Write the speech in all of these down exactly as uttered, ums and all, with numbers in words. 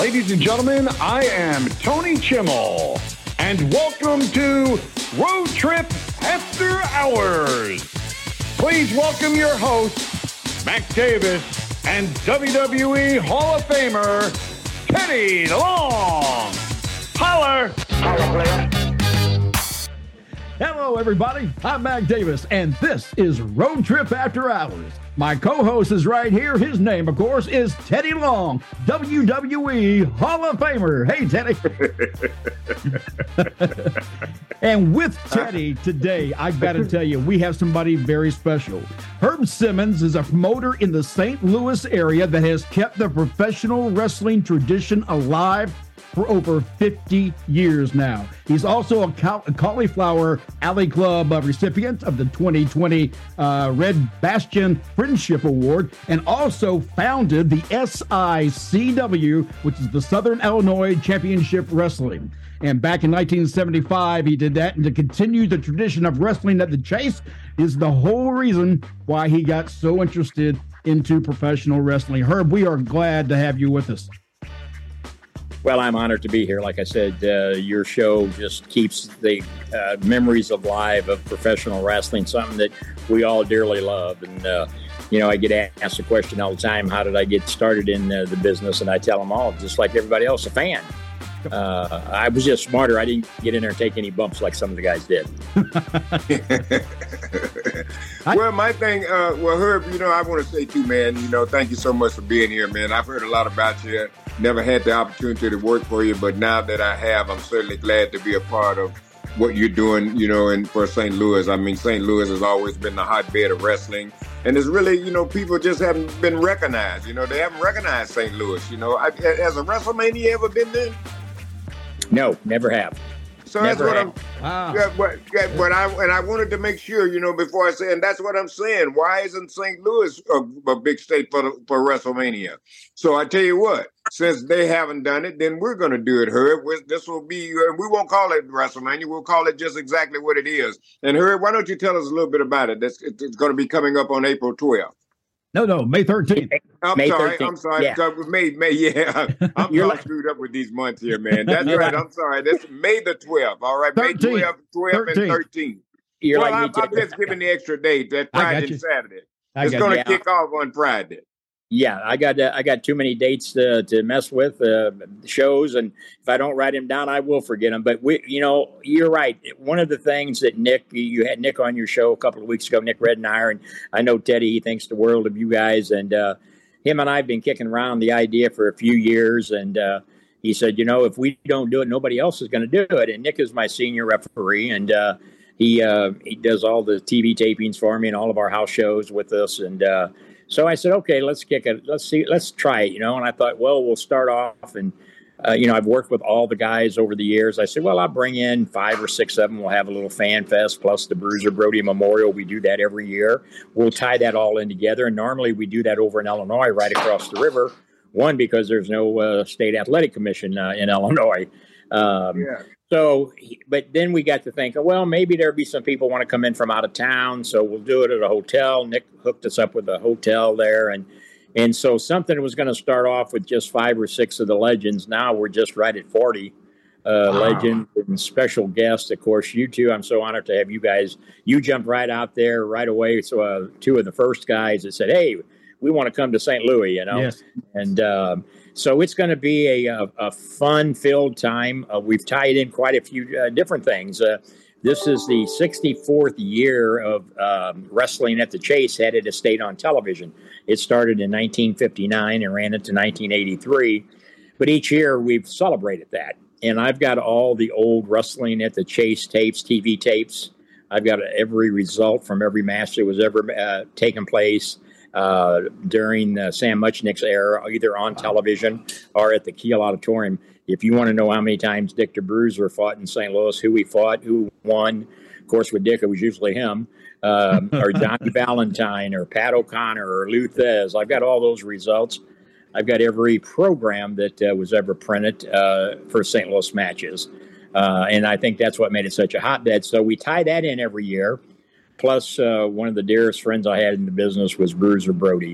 Ladies and gentlemen, I am Tony Chimmel, and welcome to Road Trip After Hours. Please welcome your host, Mac Davis, and W W E Hall of Famer, Teddy Long. Holler! Holler, player. Hello, everybody. I'm Mac Davis, and this is Road Trip After Hours. My co-host is right here. His name, of course, is Teddy Long, W W E Hall of Famer. Hey, Teddy. And with Teddy today, I've got to tell you, we have somebody very special. Herb Simmons is a promoter in the Saint Louis area that has kept the professional wrestling tradition alive for over fifty years now. He's also a, Cal- a Cauliflower Alley Club uh, recipient of the twenty twenty uh, Red Bastion Friendship Award, and also founded the S I C W, which is the Southern Illinois Championship Wrestling. And back in nineteen seventy-five, he did that. And to continue the tradition of wrestling at the Chase is the whole reason why he got so interested into professional wrestling. Herb, we are glad to have you with us. Well, I'm honored to be here. Like I said, uh, your show just keeps the uh, memories alive of professional wrestling, something that we all dearly love. And, uh, you know, I get asked the question all the time, how did I get started in uh, the business? And I tell them all, just like everybody else, a fan. Uh, I was just smarter. I didn't get in there and take any bumps like some of the guys did. Well, my thing, uh, well, Herb, you know, I want to say too, man, you know, thank you so much for being here, man. I've heard a lot about you. Never had the opportunity to work for you, but now that I have, I'm certainly glad to be a part of what you're doing, you know, and for Saint Louis. I mean, Saint Louis has always been the hotbed of wrestling. And it's really, you know, people just haven't been recognized. You know, they haven't recognized Saint Louis. You know, I, has a WrestleMania ever been there? No, never have. So that's Never what have. I'm. Wow. Yeah, but, yeah, but I and I wanted to make sure, you know, before I say, and that's what I'm saying. Why isn't Saint Louis a, a big state for the, for WrestleMania? So I tell you what, since they haven't done it, then we're going to do it, Herb. We're, this will be, and we won't call it WrestleMania. We'll call it just exactly what it is. And Herb, why don't you tell us a little bit about it? That's it's going to be coming up on April twelfth. No, no, May thirteenth. I'm May sorry. thirteenth. I'm sorry. Yeah. So May, May, yeah. I'm You're all like- screwed up with these months here, man. That's right. I'm sorry. That's May the twelfth. All right. May thirteenth. twelfth, twelfth, and thirteenth. thirteenth. You're well, like I'm, me, I'm Teddy. just giving the extra date. That I got Friday you. and Saturday. I It's got going you. to kick off on Friday. Yeah, I got uh, I got too many dates to, to mess with uh, shows, and if I don't write them down, I will forget them. But we, you know, you're right. One of the things that Nick, you had Nick on your show a couple of weeks ago, Nick Reddenauer, and I know Teddy. He thinks the world of you guys, and uh, him and I have been kicking around the idea for a few years, and uh, he said, you know, if we don't do it, nobody else is going to do it. And Nick is my senior referee, and uh, he uh, he does all the T V tapings for me and all of our house shows with us, and. Uh, So I said, okay, let's kick it. Let's see. Let's try it, you know. And I thought, well, we'll start off. And, uh, you know, I've worked with all the guys over the years. I said, well, I'll bring in five or six of them. We'll have a little fan fest plus the Bruiser Brody Memorial. We do that every year. We'll tie that all in together. And normally we do that over in Illinois, right across the river. One, because there's no uh, state athletic commission uh, in Illinois. Um, Yeah. So, but then we got to think, well, maybe there'll be some people want to come in from out of town, so we'll do it at a hotel. Nick hooked us up with a hotel there, and and so something was going to start off with just five or six of the legends. Now we're just right at forty uh, Wow. legends and special guests. Of course, you two. I'm so honored to have you guys. You jumped right out there right away. So uh, two of the first guys that said, "Hey, we want to come to Saint Louis," you know, Yes. and. Um, So it's going to be a, a, a fun-filled time. Uh, we've tied in quite a few uh, different things. Uh, this is the sixty-fourth year of um, Wrestling at the Chase headed to state on television. It started in nineteen fifty-nine and ran into nineteen eighty-three. But each year we've celebrated that. And I've got all the old Wrestling at the Chase tapes, T V tapes. I've got every result from every match that was ever uh, taken place. Uh, during uh, Sam Muchnick's era, either on television or at the Kiel Auditorium. If you want to know how many times Dick the Bruiser fought in Saint Louis, who he fought, who won, of course, with Dick, it was usually him, um, or Johnny Valentine, or Pat O'Connor, or Lou Thez. I've got all those results. I've got every program that uh, was ever printed uh, for Saint Louis matches. Uh, and I think that's what made it such a hotbed. So we tie that in every year. Plus, uh, one of the dearest friends I had in the business was Bruiser Brody.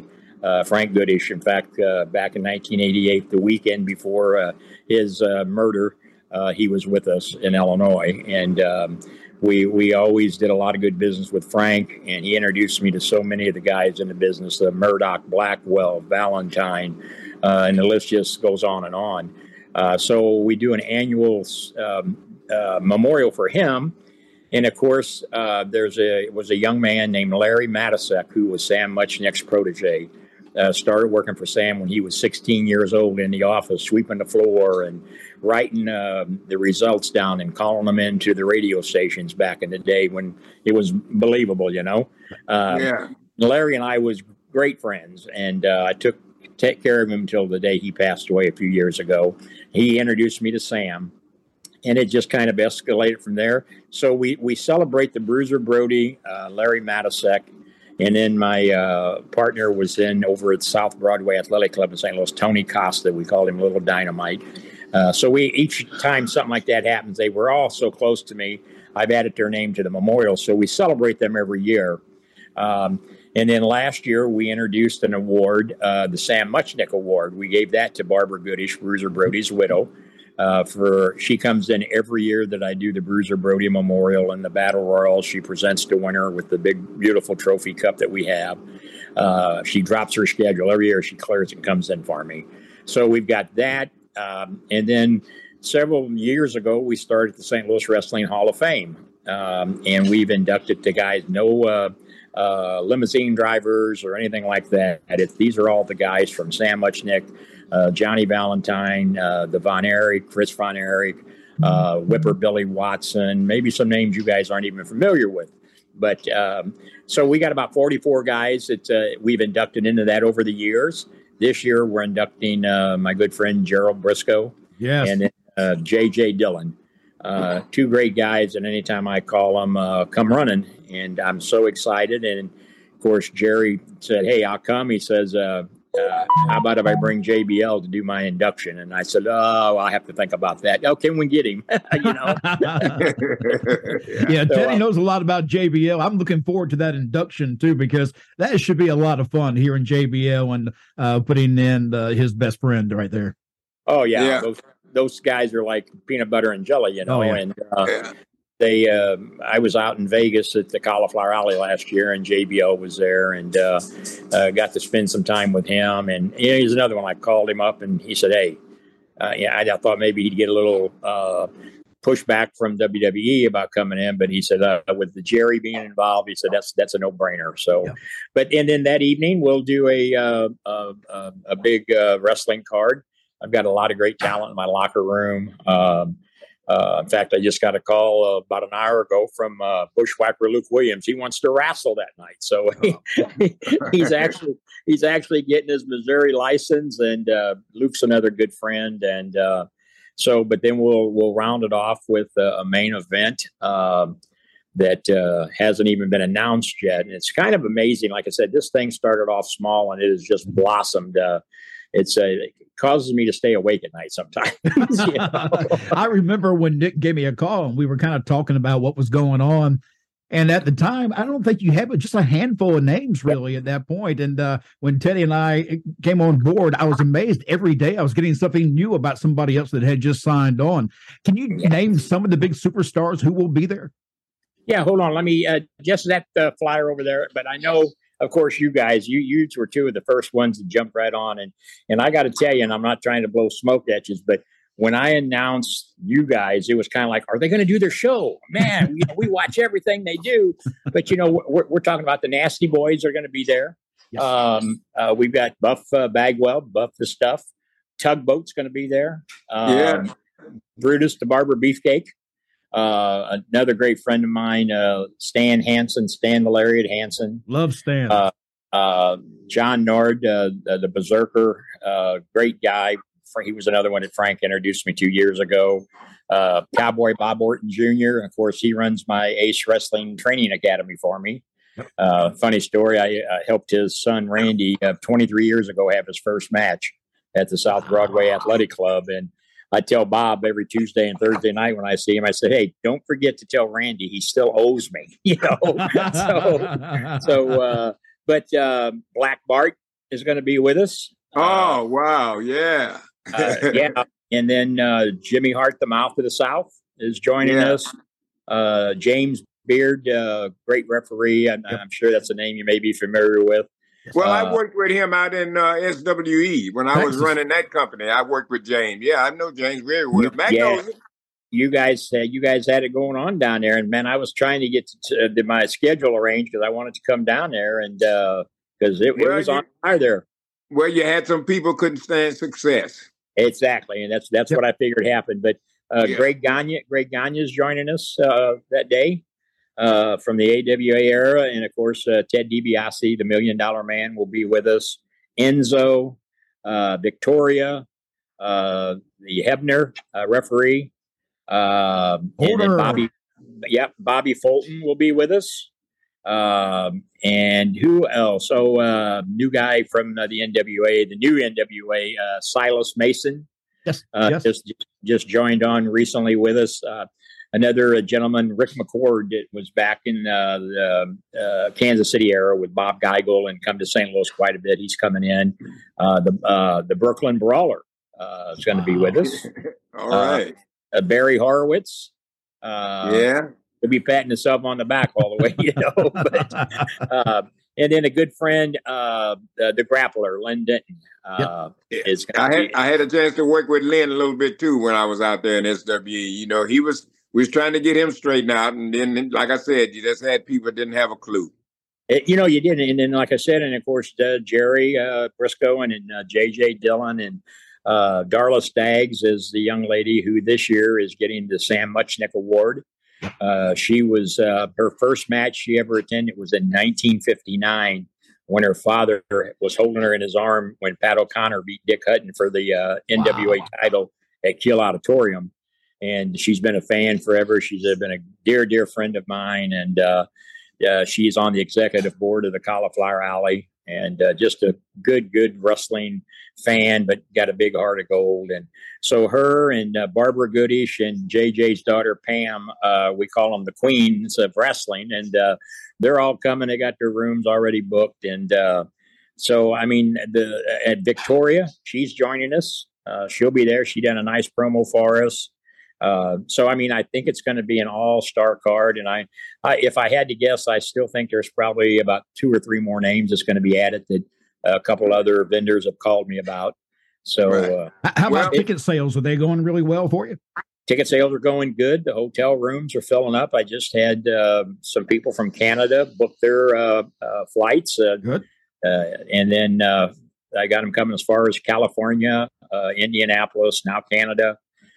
uh, Frank Goodish. In fact, uh, back in nineteen eighty-eight, the weekend before uh, his uh, murder, uh, he was with us in Illinois, and um, we we always did a lot of good business with Frank, and he introduced me to so many of the guys in the business: uh, Murdoch, Blackwell, Valentine, uh, and the list just goes on and on. Uh, so we do an annual um, uh, memorial for him. And of course, uh, there's a was a young man named Larry Matasek, who was Sam Muchnick's protege. Uh, started working for Sam when he was sixteen years old in the office, sweeping the floor and writing uh, the results down and calling them into the radio stations back in the day when it was believable, you know. Uh, yeah. Larry and I was great friends, and uh, I took take care of him until the day he passed away a few years ago. He introduced me to Sam. And it just kind of escalated from there. So we, we celebrate the Bruiser Brody, uh, Larry Matasek, and then my uh, partner was in over at South Broadway Athletic Club in Saint Louis, Tony Costa. We called him Little Dynamite. Uh, so we each time something like that happens, they were all so close to me. I've added their name to the memorial, so we celebrate them every year. Um, and then last year we introduced an award, uh, the Sam Muchnick Award. We gave that to Barbara Goodish, Bruiser Brody's widow. Uh, for she comes in every year that I do the Bruiser Brody Memorial and the Battle Royal. She presents the winner with the big, beautiful trophy cup that we have. Uh, she drops her schedule every year. She clears and comes in for me. So we've got that. Um, and then several years ago, we started the Saint Louis Wrestling Hall of Fame. Um, and we've inducted the guys, no uh, uh, limousine drivers or anything like that. It, these are all the guys from Sam Muchnick, Uh, Johnny Valentine, uh, the Von Erich, Chris Von Erich, uh, Whipper Billy Watson, maybe some names you guys aren't even familiar with. But um, so we got about forty-four guys that uh, we've inducted into that over the years. This year we're inducting uh, my good friend Gerald Briscoe, yes, and then uh, J J Dillon. Uh, two great guys, and anytime I call them, uh, come running. And I'm so excited. And, of course, Jerry said, hey, I'll come. He says, uh, Uh, how about if I bring J B L to do my induction? And I said, oh, I have to think about that. Oh, can we get him? you know? yeah, so, Teddy uh, knows a lot about J B L. I'm looking forward to that induction, too, because that should be a lot of fun hearing J B L and uh, putting in uh, his best friend right there. Oh, yeah. yeah. Those, those guys are like peanut butter and jelly, you know? Oh, yeah. And uh, Yeah. they, uh, I was out in Vegas at the Cauliflower Alley last year, and J B L was there, and uh, uh, got to spend some time with him. And you know, he's another one. I called him up, and he said, "Hey, uh, yeah, I, I thought maybe he'd get a little uh, pushback from W W E about coming in, but he said uh, with the Jerry being involved, he said that's that's a no brainer." So, Yeah. but and then that evening we'll do a uh, a, a, a big uh, wrestling card. I've got a lot of great talent in my locker room. Um, Uh, in fact, I just got a call uh, about an hour ago from uh, Bushwhacker Luke Williams. He wants to wrestle that night, so he, he's actually he's actually getting his Missouri license. And uh, Luke's another good friend, and uh, so. But then we'll we'll round it off with a, a main event um, that uh, hasn't even been announced yet, and it's kind of amazing. Like I said, this thing started off small, and it has just blossomed. Uh, It's a, it causes me to stay awake at night sometimes. You know? I remember when Nick gave me a call and we were kind of talking about what was going on. And at the time, I don't think you had just a handful of names really at that point. And uh, when Teddy and I came on board, I was amazed every day. I was getting something new about somebody else that had just signed on. Can you Yeah. name some of the big superstars who will be there? Yeah, hold on. Let me uh, just that uh, flyer over there. But I know, of course, you guys, you you were two of the first ones to jump right on. And and I got to tell you, and I'm not trying to blow smoke at you, but when I announced you guys, it was kind of like, are they going to do their show? Man, you know, we watch everything they do. But, you know, we're, we're talking about the Nasty Boys are going to be there. Yes. Um, uh, we've got Buff uh, Bagwell, Buff the Stuff. Tugboat's going to be there. Um, Yeah. Brutus the Barber Beefcake. Uh, another great friend of mine, uh, Stan Hansen, Stan the Lariat Hansen. Love Stan. Uh, uh, John Nord, uh, the, the Berserker, uh, great guy. He was another one that Frank introduced me to years ago. Uh, Cowboy Bob Orton Junior Of course, he runs my Ace Wrestling Training Academy for me. Uh, funny story, I, I helped his son Randy uh, twenty-three years ago have his first match at the South Broadway Athletic Club. And I tell Bob every Tuesday and Thursday night when I see him, I say, hey, don't forget to tell Randy he still owes me. You know, so, so uh, but uh, Black Bart, is going to be with us. Oh, uh, wow. Yeah. uh, yeah. And then uh, Jimmy Hart, the Mouth of the South, is joining Yeah. us. Uh, James Beard, uh, great referee. I'm, I'm sure that's a name you may be familiar with. Well, Uh, I worked with him out in uh, S W E when I was Texas. running that company. I worked with James. Yeah, I know James very well. You- Mac yeah. knows him. You guys, uh, you guys had it going on down there, and man, I was trying to get to, to my schedule arranged because I wanted to come down there, and because it, it Well, was you- on fire there. Well, you had some people couldn't stand success. Exactly, and that's that's Yep. what I figured happened. But uh, Yeah. Greg Gagne, Greg Gagne is joining us uh, that day uh, from the A W A era, and of course uh, Ted DiBiase, the Million Dollar Man, will be with us. Enzo, uh, Victoria, uh, the Hebner uh, referee, uh, and then Order. Bobby. Yep, Bobby Fulton will be with us. Um, and who else? Oh, uh, new guy from uh, the N W A, the new N W A, uh, Silas Mason, Yes. uh, yes. just just joined on recently with us. Uh, another uh, gentleman, Rick McCord, that was back in uh, the uh, Kansas City era with Bob Geigel and come to Saint Louis quite a bit. He's coming in. Uh, the uh, the Brooklyn Brawler uh, is going to be with us. All Uh, right. Uh, Barry Horowitz. Uh, yeah. to be patting himself on the back all the way, you know. But, uh, and then a good friend, uh, the, the grappler, Len Denton, uh, Yep. is I going had to be. I had a chance to work with Lynn a little bit too when I was out there in S W E. You know, he was we was trying to get him straightened out, and then, like I said, you just had people that didn't have a clue. It, you know, you did, and then like I said, and of course uh, Jerry uh, Briscoe and, and uh, J J Dillon and uh, Darla Staggs is the young lady who this year is getting the Sam Muchnick Award. Uh, she was uh, her first match she ever attended was in nineteen fifty-nine when her father was holding her in his arm when Pat O'Connor beat Dick Hutton for the uh, N W A Wow. title at Kiel Auditorium. And she's been a fan forever. She's been a dear, dear friend of mine. And uh, uh, she's on the executive board of the Cauliflower Alley and uh, just a good, good wrestling fan, but got a big heart of gold. And so her and uh, Barbara Goodish and J J's daughter, Pam, uh, we call them the queens of wrestling. And uh, they're all coming. They got their rooms already booked. And uh, so, I mean, the at Victoria, she's joining us. Uh, she'll be there. She done a nice promo for us. Uh, so, I mean, I think it's going to be an all-star card. And I, I, if I had to guess, I still think there's probably about two or three more names that's going to be added that a couple other vendors have called me about. So Right. uh, H- How Well, about ticket sales? Are they going really well for you? ticket sales are going good. The hotel rooms are filling up. I just had uh, some people from Canada book their uh, uh, flights. Uh, Good. Uh, and then uh, I got them coming as far as California, uh, Indianapolis, now Canada.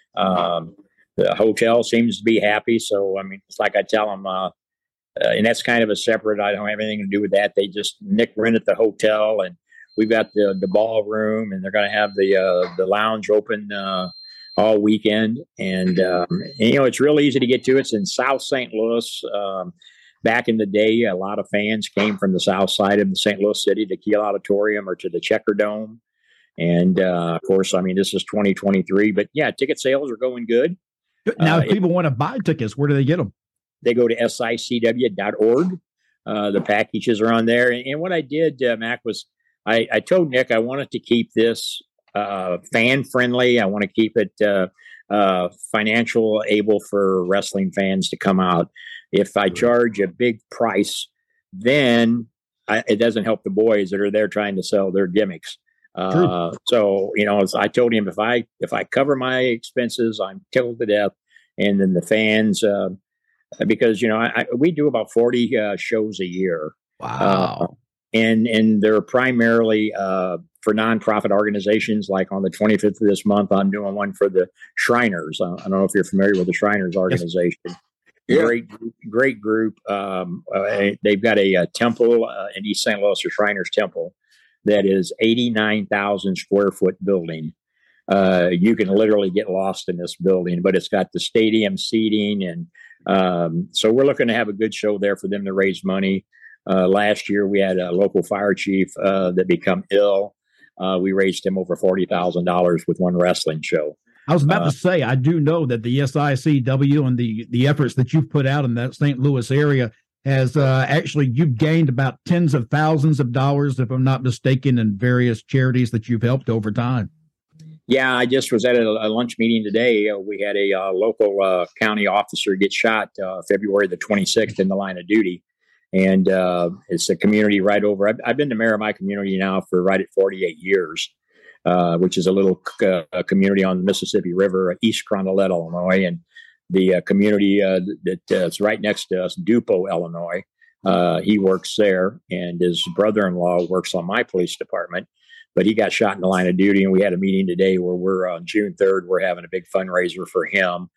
Um, the hotel seems to be happy. So, I mean, it's like I tell them, uh, uh, and that's kind of a separate, I don't have anything to do with that. They just Nick rented the hotel and we've got the, the ballroom and they're going to have the, uh, the lounge open uh, all weekend. And, um, and, you know, it's real easy to get to. It's in South Saint Louis. Um, back in the day, a lot of fans came from the south side of the Saint Louis City to Kiel Auditorium or to the Checker Dome. And, uh, of course, I mean, this is twenty twenty-three, but yeah, ticket sales are going good. Good. Now, Uh, if people want to buy tickets, where do they get them? They go to S I C W dot org. Uh, the packages are on there. And, and what I did, uh, Mac, was I, I told Nick I wanted to keep this uh, fan friendly. I want to keep it uh, uh, financial able for wrestling fans to come out. If I charge a big price, then I, it doesn't help the boys that are there trying to sell their gimmicks. Uh, so, you know, as I told him, if I, if I cover my expenses, I'm tickled to death. And then the fans, uh, because, you know, I, I, we do about forty uh, shows a year. Wow. and and they're primarily uh, for nonprofit organizations. Like on the twenty-fifth of this month, I'm doing one for the Shriners. Uh, I don't know if you're familiar with the Shriners organization. Yeah. Great, great group. Um, uh, they've got a, a temple uh, in East Saint Louis, the Shriners Temple, that is eighty-nine thousand square foot building. Uh, you can literally get lost in this building, but it's got the stadium seating. And um, so we're looking to have a good show there for them to raise money. Uh, last year, we had a local fire chief uh, that become ill. Uh, we raised him over forty thousand dollars with one wrestling show. I was about uh, to say, I do know that the S I C W and the, the efforts that you've put out in that Saint Louis area has uh, actually, you've gained about tens of thousands of dollars, if I'm not mistaken, in various charities that you've helped over time. Yeah, I just was at a, a lunch meeting today. Uh, we had a uh, local uh, county officer get shot uh, February the twenty-sixth in the line of duty. And uh, it's a community right over. I've, I've been the mayor of my community now for right at forty-eight years, uh, which is a little uh, community on the Mississippi River, East Cronolette, Illinois. And the uh, community uh, that uh, is right next to us, Dupo, Illinois, uh, he works there. And his brother-in-law works on my police department. But he got shot in the line of duty, and we had a meeting today where we're on June third. We're having a big fundraiser for him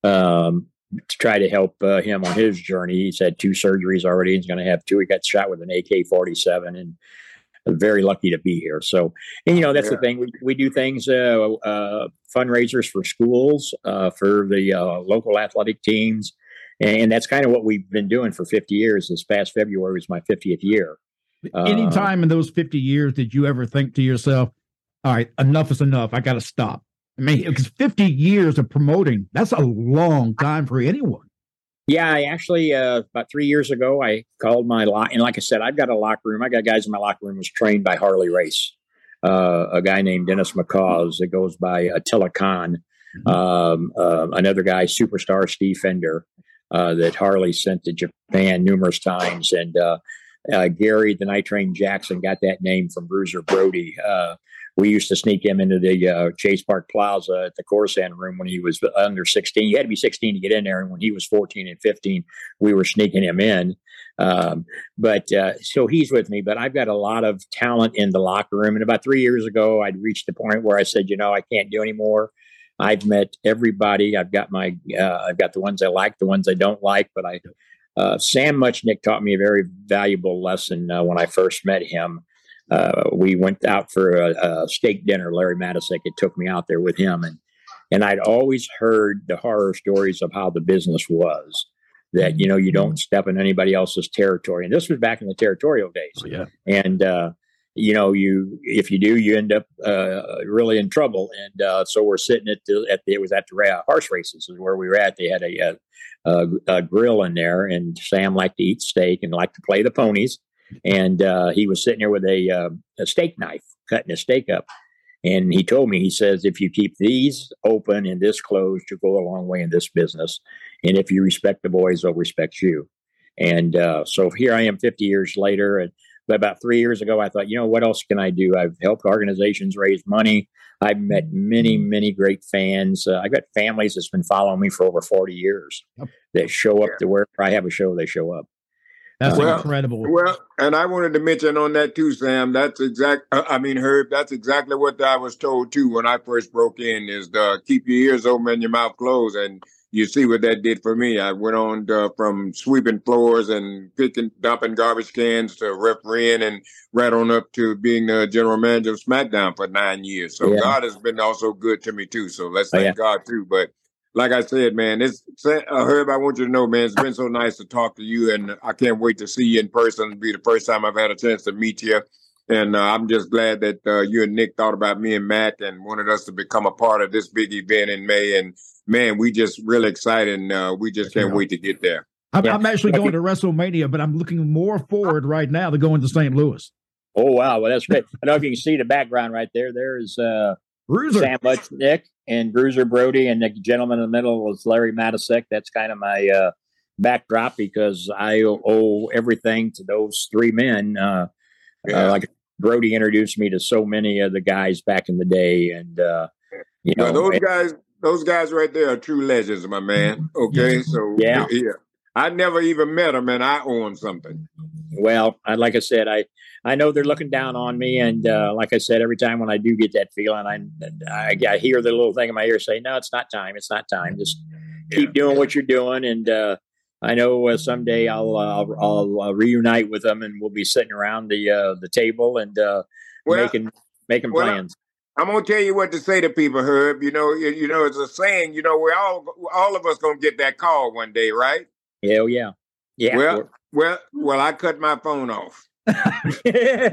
um, to try to help uh, him on his journey. He's had two surgeries already. He's going to have two. He got shot with an A K forty-seven, and I'm very lucky to be here. So, and you know, that's yeah. the thing. We we do things, uh, uh, fundraisers for schools, uh, for the uh, local athletic teams, and that's kind of what we've been doing for fifty years. This past February was my fiftieth year. Any time in those fifty years did you ever think to yourself, all right, enough is enough, I got to stop? I mean, because fifty years of promoting, that's a long time for anyone. Yeah, I actually, uh, about three years ago, I called my lock. And like I said, I've got a locker room. I got guys in my locker room who's trained by Harley Race, uh, a guy named Dennis McCaws that goes by Attila Khan, mm-hmm. um, uh, another guy, superstar Steve Fender, uh, that Harley sent to Japan numerous times. And, uh, Uh, Gary, the Night Train Jackson, got that name from Bruiser Brody. Uh, we used to sneak him into the uh, Chase Park Plaza at the Corsan room when he was under sixteen. You had to be sixteen to get in there. And when he was fourteen and fifteen, we were sneaking him in. Um, but uh, so he's with me. But I've got a lot of talent in the locker room. And about three years ago, I'd reached the point where I said, you know, I can't do anymore. I've met everybody. I've got my, uh, I've got the ones I like, the ones I don't like, but I. Uh, Sam Muchnick taught me a very valuable lesson uh, when I first met him. Uh, we went out for a, a steak dinner. Larry Matysek had took me out there with him, and and I'd always heard the horror stories of how the business was. That you know you don't step in anybody else's territory, and this was back in the territorial days. Oh, yeah, and uh, you know you if you do, you end up uh, really in trouble. And uh, so we're sitting at the at the, it was at the uh, horse races is where we were at. They had a, a Uh, a grill in there, and Sam liked to eat steak and liked to play the ponies. And uh, he was sitting there with a, uh, a steak knife, cutting a steak up. And he told me, he says, if you keep these open and this closed, you'll go a long way in this business. And if you respect the boys, they'll respect you. And uh, so here I am fifty years later. And but about three years ago, I thought, you know, what else can I do? I've helped organizations raise money. I've met many, many great fans. Uh, I've got families that's been following me for over forty years yep. that show up to wherever I have a show, they show up. That's well, incredible. Well, and I wanted to mention on that too, Sam. That's exact. I mean, Herb, that's exactly what I was told too when I first broke in is to keep your ears open and your mouth closed. And you see what that did for me. I went on to, from sweeping floors and picking, dumping garbage cans to refereeing and right on up to being the general manager of SmackDown for nine years. So yeah. God has been also good to me too. So let's thank oh, yeah. God too. But like I said, man, it's uh, Herb, I want you to know, man, it's been so nice to talk to you, and I can't wait to see you in person. It'll be the first time I've had a chance to meet you. And uh, I'm just glad that uh, you and Nick thought about me and Mac and wanted us to become a part of this big event in May. And man, we just really excited, and uh, we just can't yeah. wait to get there. I'm, yeah. I'm actually going to WrestleMania, but I'm looking more forward right now to going to Saint Louis. Oh, wow. Well, that's great. I don't know if you can see the background right there. There's uh, Bruiser. Sam Muchnick and Bruiser Brody, and the gentleman in the middle is Larry Matysek. That's kind of my uh, backdrop because I owe everything to those three men. Uh, yeah. uh, like Brody introduced me to so many of the guys back in the day. And, uh, you know, well, those guys. Those guys right there are true legends, my man. Okay, so yeah, yeah. I never even met them, and I owe them something. Well, I, like I said, I, I know they're looking down on me, and uh, like I said, every time when I do get that feeling, I, I, I hear the little thing in my ear say, "No, it's not time. It's not time. Just keep yeah. doing what you're doing." And uh, I know uh, someday I'll, uh, I'll I'll uh, reunite with them, and we'll be sitting around the uh, the table and uh, well, making making well, plans. I'm gonna tell you what to say to people, Herb. You know, you, you know, it's a saying. You know, we're all all of us gonna get that call one day, right? Hell yeah, yeah. Well, well, well. I cut my phone off. Herb,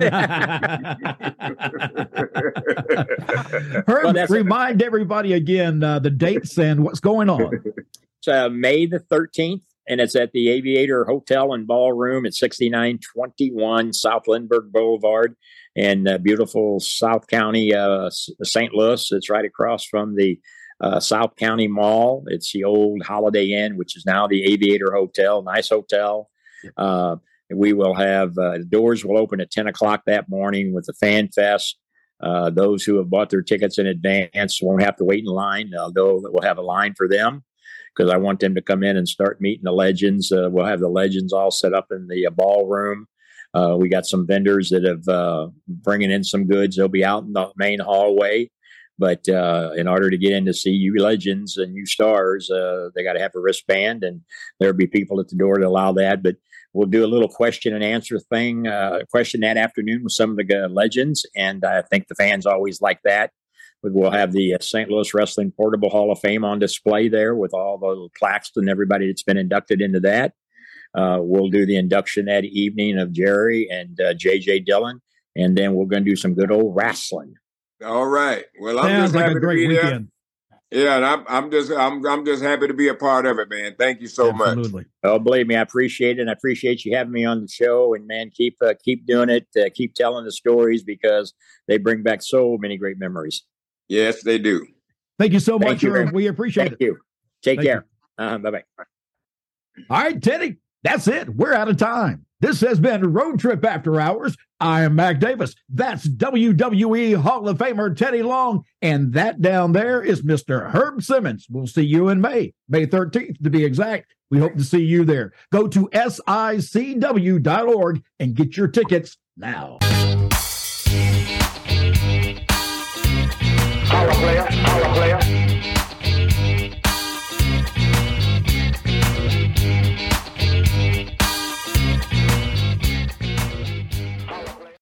well, remind everybody again uh, the dates and what's going on. It's uh, May the thirteenth and it's at the Aviator Hotel and Ballroom at sixty-nine twenty-one South Lindbergh Boulevard in uh, beautiful South County, uh, Saint Louis. It's right across from the uh, South County Mall. It's the old Holiday Inn, which is now the Aviator Hotel. Nice hotel. Uh, we will have uh, the doors will open at ten o'clock that morning with the Fan Fest. Uh, those who have bought their tickets in advance won't have to wait in line, although we'll have a line for them because I want them to come in and start meeting the legends. Uh, we'll have the legends all set up in the uh, ballroom. Uh, we got some vendors that have uh, bringing in some goods. They'll be out in the main hallway. But uh, in order to get in to see you legends and you stars, uh, they got to have a wristband, and there'll be people at the door to allow that. But we'll do a little question and answer thing, uh, question that afternoon with some of the uh, legends, and I think the fans always like that. We'll have the uh, Saint Louis Wrestling Portable Hall of Fame on display there with all the plaques and everybody that's been inducted into that. Uh, we'll do the induction that evening of Jerry and uh, J J Dillon, and then we're going to do some good old wrestling. All right. Well, I'm Sounds just like happy a great to be weekend. there. Yeah, and I'm I'm just I'm I'm just happy to be a part of it, man. Thank you so Absolutely. much. Oh, believe me, I appreciate it. And I appreciate you having me on the show. And man, keep uh, keep doing it. Uh, keep telling the stories because they bring back so many great memories. Yes, they do. Thank you so Thank much, you very Herb. We appreciate Thank it. you. Take Thank care. Uh, bye bye. All right, Teddy, that's it. We're out of time. This has been Road Trip After Hours. I am Mac Davis. That's W W E Hall of Famer Teddy Long. And that down there is Mister Herb Simmons. We'll see you in May, May thirteenth to be exact. We hope to see you there. Go to S I C W dot org and get your tickets now.